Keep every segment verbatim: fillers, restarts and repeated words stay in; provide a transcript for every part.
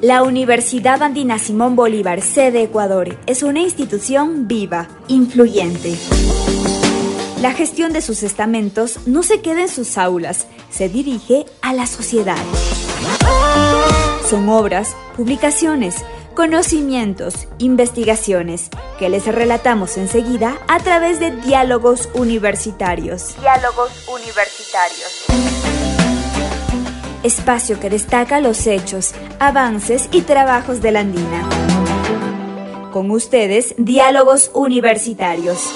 La Universidad Andina Simón Bolívar, sede Ecuador, es una institución viva, influyente. La gestión de sus estamentos no se queda en sus aulas, se dirige a la sociedad. Son obras, publicaciones, conocimientos, investigaciones, que les relatamos enseguida a través de Diálogos Universitarios. Diálogos Universitarios. Espacio que destaca los hechos, avances y trabajos de la Andina. Con ustedes, Diálogos Universitarios.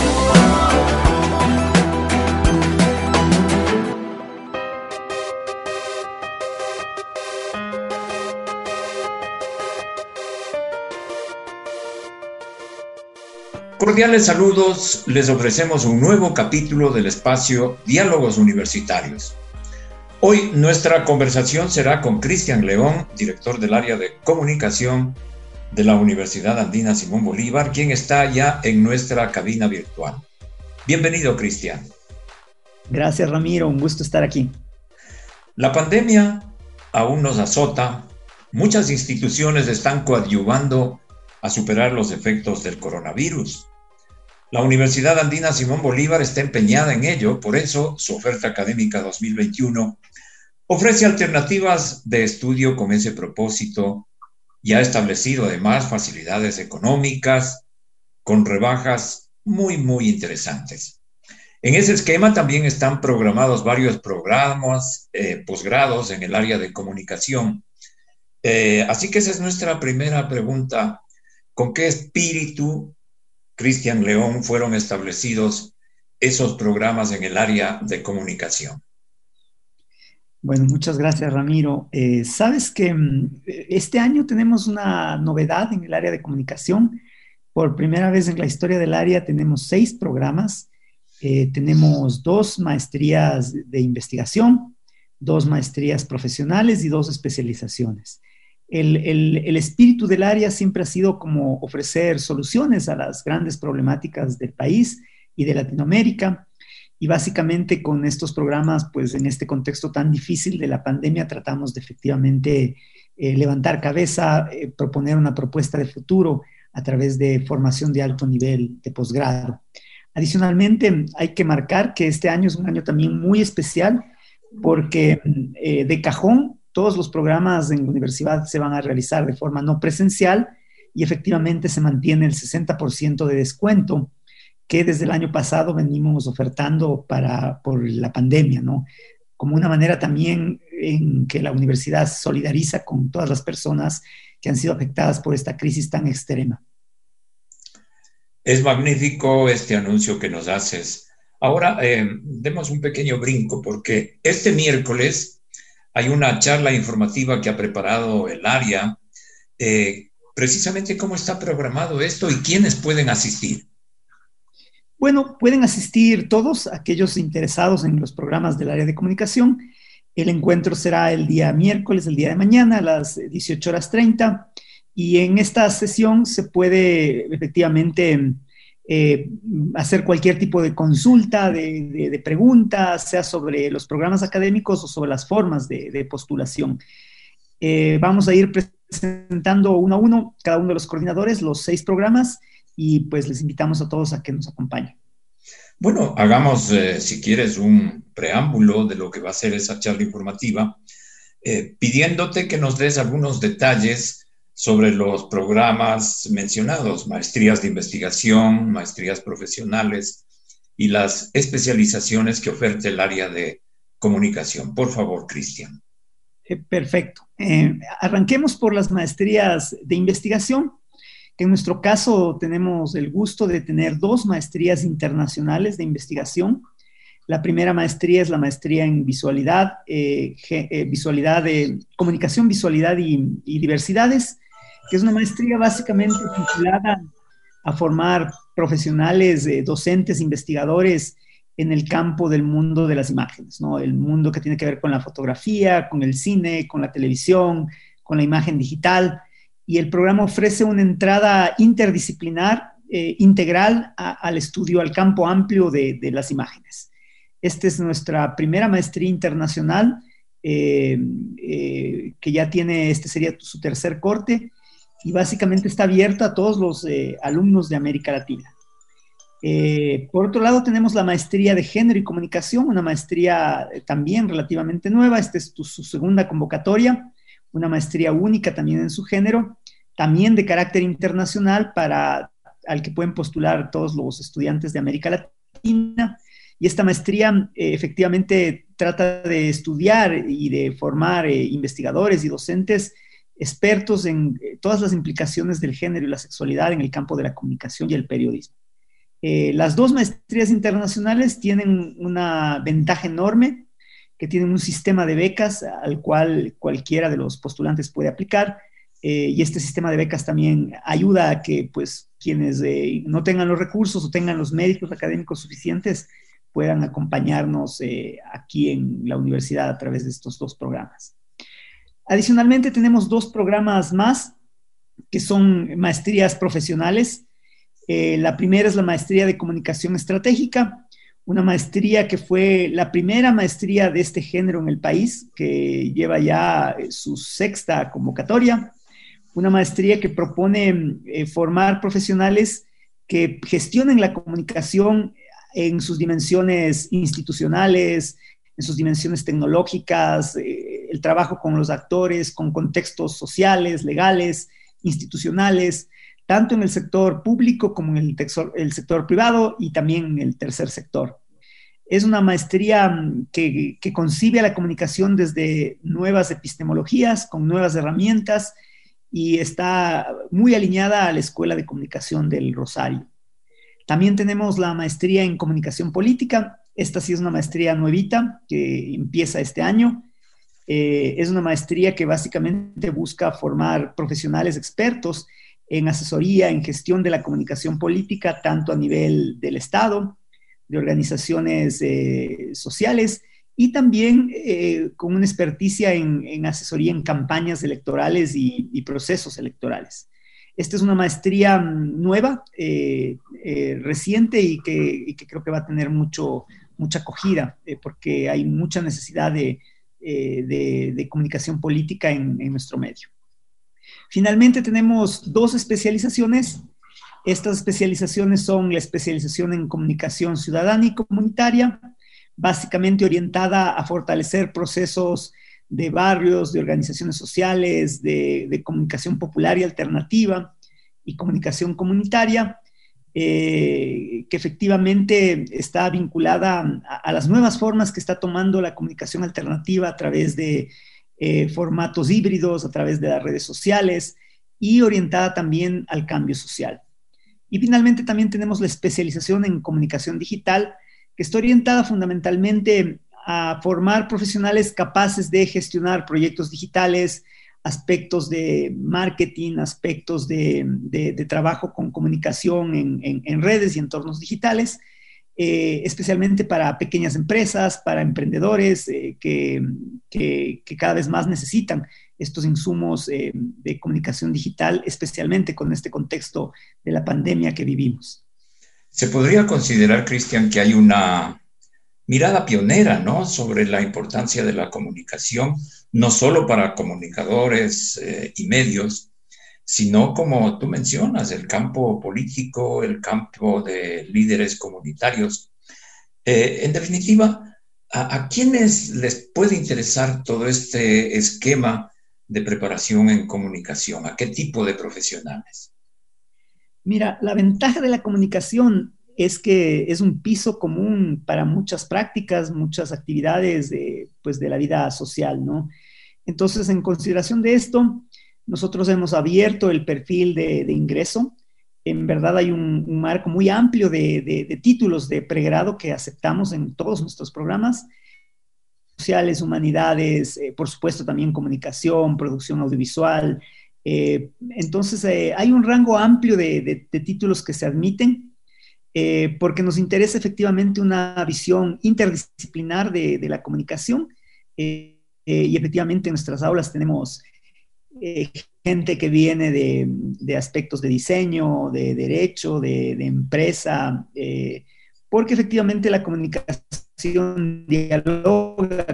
Cordiales saludos, les ofrecemos un nuevo capítulo del espacio Diálogos Universitarios. Hoy nuestra conversación será con Cristian León, director del área de comunicación de la Universidad Andina Simón Bolívar, quien está ya en nuestra cabina virtual. Bienvenido, Cristian. Gracias, Ramiro, un gusto estar aquí. La pandemia aún nos azota. Muchas instituciones están coadyuvando a superar los efectos del coronavirus. La Universidad Andina Simón Bolívar está empeñada en ello, por eso su oferta académica dos mil veintiuno ofrece alternativas de estudio con ese propósito y ha establecido además facilidades económicas con rebajas muy, muy interesantes. En ese esquema también están programados varios programas, eh, posgrados en el área de comunicación. Eh, así que esa es nuestra primera pregunta. ¿Con qué espíritu, Cristian León, fueron establecidos esos programas en el área de comunicación? Bueno, muchas gracias, Ramiro. Eh, sabes que este año tenemos una novedad en el área de comunicación. Por primera vez en la historia del área tenemos seis programas. Eh, tenemos dos maestrías de investigación, dos maestrías profesionales y dos especializaciones. El, el, el espíritu del área siempre ha sido como ofrecer soluciones a las grandes problemáticas del país y de Latinoamérica. Y básicamente con estos programas, pues en este contexto tan difícil de la pandemia, tratamos de efectivamente eh, levantar cabeza, eh, proponer una propuesta de futuro a través de formación de alto nivel de posgrado. Adicionalmente, hay que marcar que este año es un año también muy especial porque eh, de cajón todos los programas en la universidad se van a realizar de forma no presencial y efectivamente se mantiene el sesenta por ciento de descuento que desde el año pasado venimos ofertando para, por la pandemia, ¿no? Como una manera también en que la universidad se solidariza con todas las personas que han sido afectadas por esta crisis tan extrema. Es magnífico este anuncio que nos haces. Ahora, eh, demos un pequeño brinco, porque este miércoles hay una charla informativa que ha preparado el área. Eh, precisamente, ¿cómo está programado esto y quiénes pueden asistir? Bueno, pueden asistir todos aquellos interesados en los programas del área de comunicación. El encuentro será el día miércoles, el día de mañana, a las dieciocho horas treinta. Y en esta sesión se puede efectivamente eh, hacer cualquier tipo de consulta, de, de, de pregunta, sea sobre los programas académicos o sobre las formas de, de postulación. Eh, vamos a ir presentando uno a uno cada uno de los coordinadores, los seis programas, y pues les invitamos a todos a que nos acompañen. Bueno, hagamos, eh, si quieres, un preámbulo de lo que va a ser esa charla informativa, eh, pidiéndote que nos des algunos detalles sobre los programas mencionados, maestrías de investigación, maestrías profesionales y las especializaciones que oferta el área de comunicación. Por favor, Cristian. Eh, perfecto. Eh, arranquemos por las maestrías de investigación. En nuestro caso tenemos el gusto de tener dos maestrías internacionales de investigación. La primera maestría es la maestría en visualidad, eh, eh, visualidad de comunicación, visualidad y, y diversidades, que es una maestría básicamente vinculada a formar profesionales, eh, docentes, investigadores en el campo del mundo de las imágenes, ¿no? El mundo que tiene que ver con la fotografía, con el cine, con la televisión, con la imagen digital. Y el programa ofrece una entrada interdisciplinar, eh, integral a, al estudio, al campo amplio de, de las imágenes. Esta es nuestra primera maestría internacional eh, eh, que ya tiene, este sería su tercer corte, y básicamente está abierta a todos los eh, alumnos de América Latina. Eh, por otro lado, tenemos la maestría de género y comunicación, una maestría eh, también relativamente nueva. Esta es tu, su segunda convocatoria, una maestría única también en su género, también de carácter internacional, para al que pueden postular todos los estudiantes de América Latina. Y esta maestría eh, efectivamente trata de estudiar y de formar eh, investigadores y docentes expertos en eh, todas las implicaciones del género y la sexualidad en el campo de la comunicación y el periodismo. Eh, las dos maestrías internacionales tienen una ventaja enorme, que tienen un sistema de becas al cual cualquiera de los postulantes puede aplicar, eh, y este sistema de becas también ayuda a que pues, quienes eh, no tengan los recursos o tengan los méritos académicos suficientes puedan acompañarnos eh, aquí en la universidad a través de estos dos programas. Adicionalmente, tenemos dos programas más que son maestrías profesionales. Eh, la primera es la maestría de comunicación estratégica, una maestría que fue la primera maestría de este género en el país, que lleva ya su sexta convocatoria, una maestría que propone eh, formar profesionales que gestionen la comunicación en sus dimensiones institucionales, en sus dimensiones tecnológicas, eh, el trabajo con los actores, con contextos sociales, legales, institucionales, tanto en el sector público como en el, texor, el sector privado y también en el tercer sector. Es una maestría que, que concibe a la comunicación desde nuevas epistemologías, con nuevas herramientas, y está muy alineada a la Escuela de Comunicación del Rosario. También tenemos la maestría en comunicación política. Esta sí es una maestría nuevita que empieza este año. Eh, es una maestría que básicamente busca formar profesionales expertos en asesoría, en gestión de la comunicación política, tanto a nivel del Estado, de organizaciones eh, sociales, y también eh, con una experticia en, en asesoría en campañas electorales y, y procesos electorales. Esta es una maestría nueva, eh, eh, reciente, y que, y que creo que va a tener mucho, mucha acogida, eh, porque hay mucha necesidad de, eh, de, de comunicación política en, en nuestro medio. Finalmente tenemos dos especializaciones. Estas especializaciones son la especialización en comunicación ciudadana y comunitaria, básicamente orientada a fortalecer procesos de barrios, de organizaciones sociales, de, de comunicación popular y alternativa y comunicación comunitaria, eh, que efectivamente está vinculada a, a las nuevas formas que está tomando la comunicación alternativa a través de Eh, formatos híbridos, a través de las redes sociales, y orientada también al cambio social. Y finalmente también tenemos la especialización en comunicación digital, que está orientada fundamentalmente a formar profesionales capaces de gestionar proyectos digitales, aspectos de marketing, aspectos de, de, de trabajo con comunicación en, en, en redes y entornos digitales, Eh, especialmente para pequeñas empresas, para emprendedores eh, que, que, que cada vez más necesitan estos insumos eh, de comunicación digital, especialmente con este contexto de la pandemia que vivimos. Se podría considerar, Cristian, que hay una mirada pionera, ¿no?, sobre la importancia de la comunicación, no solo para comunicadores eh, y medios, sino, como tú mencionas, el campo político, el campo de líderes comunitarios. Eh, en definitiva, ¿a, a quiénes les puede interesar todo este esquema de preparación en comunicación? ¿A qué tipo de profesionales? Mira, la ventaja de la comunicación es que es un piso común para muchas prácticas, muchas actividades de, pues, de la vida social, ¿no? Entonces, en consideración de esto, nosotros hemos abierto el perfil de, de ingreso. En verdad hay un, un marco muy amplio de, de, de títulos de pregrado que aceptamos en todos nuestros programas. Sociales, humanidades, eh, por supuesto también comunicación, producción audiovisual. Eh, entonces eh, hay un rango amplio de, de, de títulos que se admiten, eh, porque nos interesa efectivamente una visión interdisciplinar de, de la comunicación, eh, eh, y efectivamente en nuestras aulas tenemos Eh, gente que viene de, de aspectos de diseño, de derecho, de, de empresa, eh, porque efectivamente la comunicación dialoga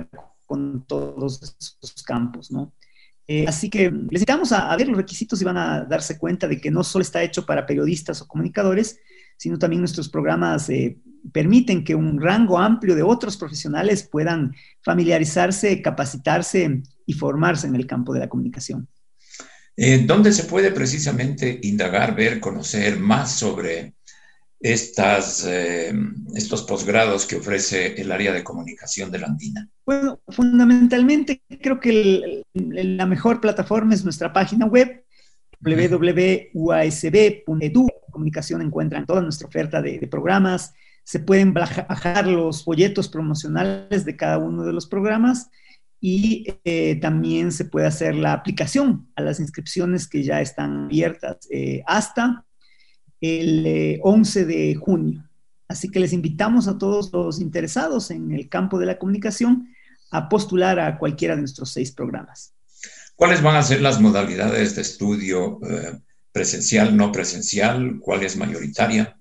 con todos esos campos, ¿no? Eh, así que les invitamos a, a ver los requisitos y van a darse cuenta de que no solo está hecho para periodistas o comunicadores, sino también nuestros programas eh, permiten que un rango amplio de otros profesionales puedan familiarizarse, capacitarse y formarse en el campo de la comunicación. Eh, ¿Dónde se puede precisamente indagar, ver, conocer más sobre estas, eh, estos posgrados que ofrece el área de comunicación de la Andina? Bueno, fundamentalmente creo que el, el, la mejor plataforma es nuestra página web, doble u doble u doble u punto u a s b punto e d u. Comunicación encuentran toda nuestra oferta de, de programas, se pueden bajar los folletos promocionales de cada uno de los programas y eh, también se puede hacer la aplicación a las inscripciones que ya están abiertas eh, hasta el eh, once de junio. Así que les invitamos a todos los interesados en el campo de la comunicación a postular a cualquiera de nuestros seis programas. ¿Cuáles van a ser las modalidades de estudio eh, presencial, no presencial? ¿Cuál es mayoritaria?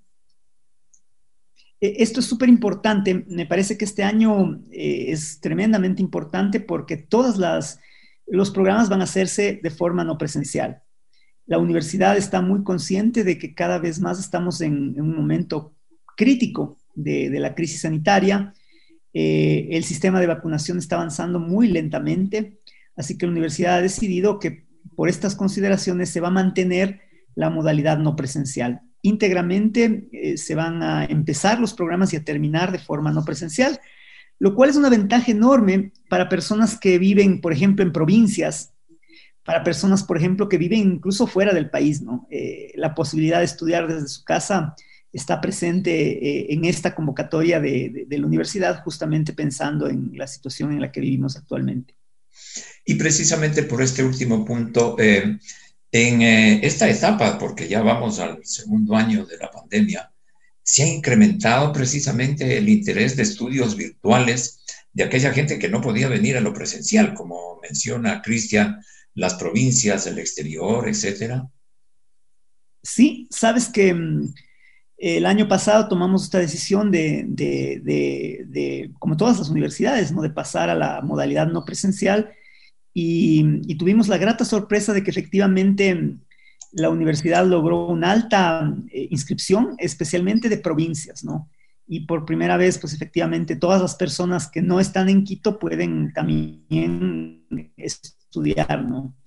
Esto es súper importante. Me parece que este año eh, es tremendamente importante porque todos las, los programas van a hacerse de forma no presencial. La universidad está muy consciente de que cada vez más estamos en, en un momento crítico de, de la crisis sanitaria. Eh, el sistema de vacunación está avanzando muy lentamente, así que la universidad ha decidido que por estas consideraciones se va a mantener la modalidad no presencial. Íntegramente eh, se van a empezar los programas y a terminar de forma no presencial, lo cual es una ventaja enorme para personas que viven, por ejemplo, en provincias, para personas, por ejemplo, que viven incluso fuera del país, ¿no? Eh, la posibilidad de estudiar desde su casa está presente eh, en esta convocatoria de, de, de la universidad, justamente pensando en la situación en la que vivimos actualmente. Y precisamente por este último punto, eh, en eh, esta etapa, porque ya vamos al segundo año de la pandemia, se ha incrementado precisamente el interés de estudios virtuales de aquella gente que no podía venir a lo presencial, como menciona Cristian, las provincias, el exterior, etcétera. Sí, sabes que mm, el año pasado tomamos esta decisión de, de, de, de, como todas las universidades, ¿no?, de pasar a la modalidad no presencial y, y tuvimos la grata sorpresa de que efectivamente la universidad logró una alta eh, inscripción, especialmente de provincias, ¿no? Y por primera vez, pues efectivamente, todas las personas que no están en Quito pueden también estudiar, ¿no?,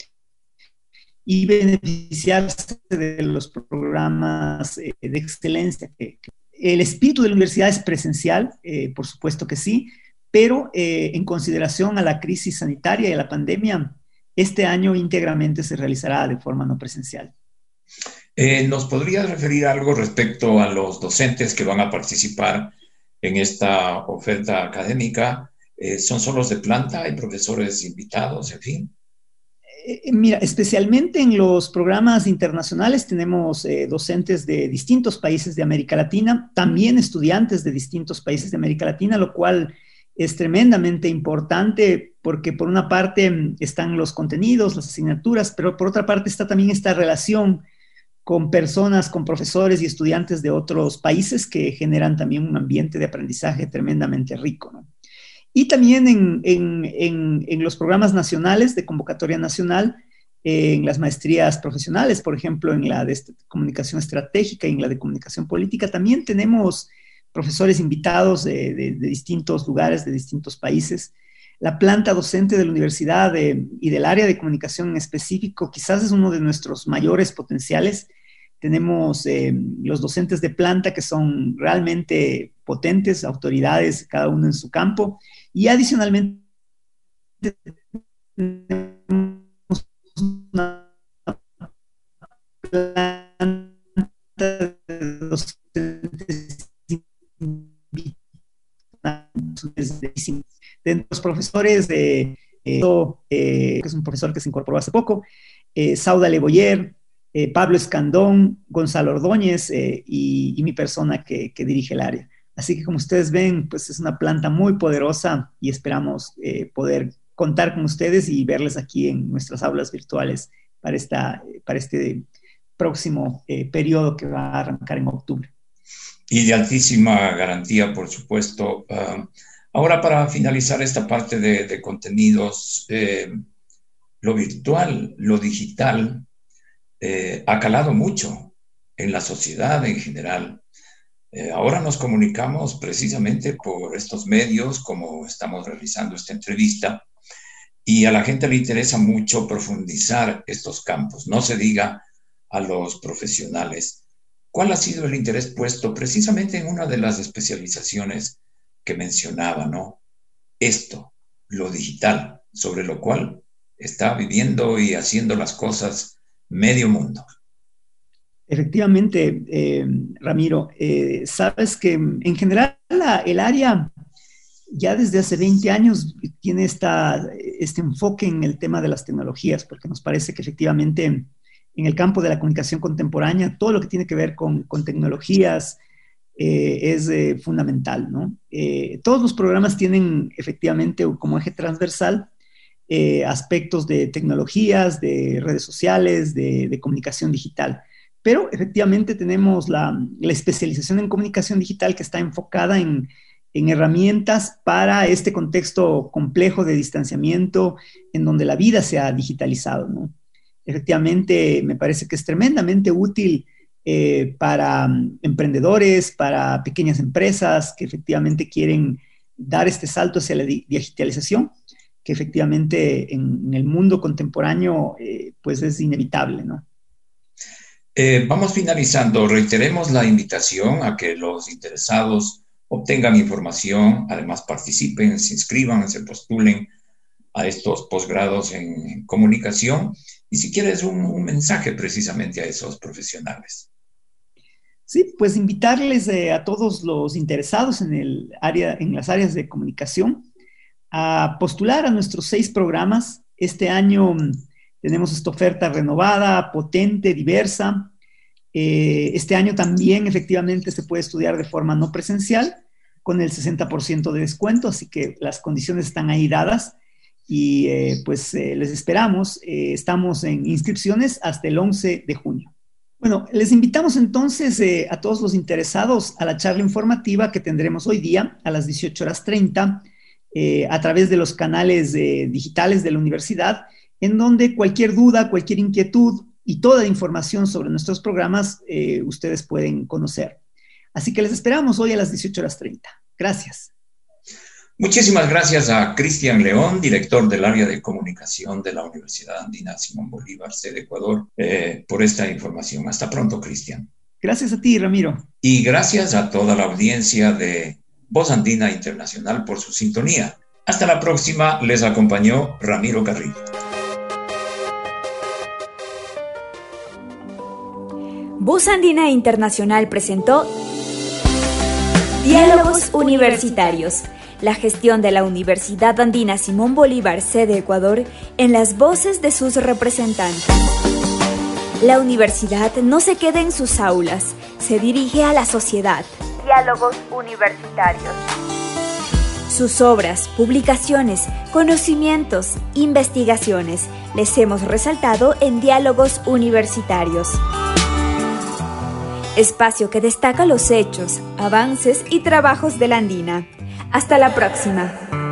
y beneficiarse de los programas eh, de excelencia. El espíritu de la universidad es presencial, eh, por supuesto que sí, pero eh, en consideración a la crisis sanitaria y a la pandemia, este año íntegramente se realizará de forma no presencial. Eh, ¿Nos podrías referir algo respecto a los docentes que van a participar en esta oferta académica? Eh, ¿Son solos de planta? ¿Hay profesores invitados? En fin. Eh, mira, especialmente en los programas internacionales tenemos eh, docentes de distintos países de América Latina, también estudiantes de distintos países de América Latina, lo cual es tremendamente importante porque por una parte están los contenidos, las asignaturas, pero por otra parte está también esta relación con personas, con profesores y estudiantes de otros países que generan también un ambiente de aprendizaje tremendamente rico, ¿no? Y también en, en, en, en los programas nacionales de convocatoria nacional, eh, en las maestrías profesionales, por ejemplo, en la de est- comunicación estratégica y en la de comunicación política, también tenemos profesores invitados de, de, de distintos lugares, de distintos países. La planta docente de la universidad de, y del área de comunicación en específico quizás es uno de nuestros mayores potenciales. Tenemos eh, los docentes de planta que son realmente potentes, autoridades, cada uno en su campo. Y adicionalmente tenemos una planta de docentes de los profesores de eh, eh, que es un profesor que se incorporó hace poco, eh, Sauda Leboyer, eh, Pablo Escandón, Gonzalo Ordóñez eh, y, y mi persona que, que dirige el área. Así que como ustedes ven, pues es una planta muy poderosa y esperamos eh, poder contar con ustedes y verles aquí en nuestras aulas virtuales para, esta, para este próximo eh, periodo que va a arrancar en octubre. Y de altísima garantía, por supuesto. Uh, Ahora, para finalizar esta parte de, de contenidos, eh, lo virtual, lo digital, eh, ha calado mucho en la sociedad en general. Eh, ahora nos comunicamos precisamente por estos medios, como estamos realizando esta entrevista, y a la gente le interesa mucho profundizar estos campos, no se diga a los profesionales. ¿Cuál ha sido el interés puesto precisamente en una de las especializaciones que mencionaba, ¿no? Esto, lo digital, sobre lo cual está viviendo y haciendo las cosas medio mundo. Efectivamente, eh, Ramiro, eh, sabes que en general la, el área ya desde hace veinte años tiene esta, este enfoque en el tema de las tecnologías, porque nos parece que efectivamente en el campo de la comunicación contemporánea, todo lo que tiene que ver con, con tecnologías eh, es eh, fundamental, ¿no? Eh, todos los programas tienen efectivamente como eje transversal eh, aspectos de tecnologías, de redes sociales, de, de comunicación digital. Pero efectivamente tenemos la, la especialización en comunicación digital que está enfocada en, en herramientas para este contexto complejo de distanciamiento en donde la vida se ha digitalizado, ¿no? Efectivamente, me parece que es tremendamente útil eh, para um, emprendedores, para pequeñas empresas que efectivamente quieren dar este salto hacia la di- digitalización, que efectivamente en, en el mundo contemporáneo eh, pues es inevitable, ¿no? Eh, vamos finalizando. Reiteremos la invitación a que los interesados obtengan información, además participen, se inscriban, se postulen a estos posgrados en comunicación. Y si quieres un, un mensaje precisamente a esos profesionales. Sí, pues invitarles eh, a todos los interesados en, el área, en las áreas de comunicación a postular a nuestros seis programas. Este año mm, tenemos esta oferta renovada, potente, diversa. Eh, este año también efectivamente se puede estudiar de forma no presencial con el sesenta por ciento de descuento, así que las condiciones están ahí dadas y eh, pues eh, les esperamos. Eh, estamos en inscripciones hasta el once de junio. Bueno, les invitamos entonces eh, a todos los interesados a la charla informativa que tendremos hoy día a las dieciocho horas treinta eh, a través de los canales eh, digitales de la universidad, en donde cualquier duda, cualquier inquietud y toda la información sobre nuestros programas eh, ustedes pueden conocer. Así que les esperamos hoy a las dieciocho horas treinta. Gracias. Muchísimas gracias a Cristian León, director del área de comunicación de la Universidad Andina Simón Bolívar, sede Ecuador, eh, por esta información. Hasta pronto, Cristian. Gracias a ti, Ramiro. Y gracias a toda la audiencia de Voz Andina Internacional por su sintonía. Hasta la próxima, les acompañó Ramiro Carrillo. Voz Andina Internacional presentó Diálogos Universitarios, la gestión de la Universidad Andina Simón Bolívar, sede Ecuador, en las voces de sus representantes. La universidad no se queda en sus aulas, se dirige a la sociedad. Diálogos Universitarios. Sus obras, publicaciones, conocimientos, investigaciones, les hemos resaltado en Diálogos Universitarios. Espacio que destaca los hechos, avances y trabajos de la Andina. Hasta la próxima.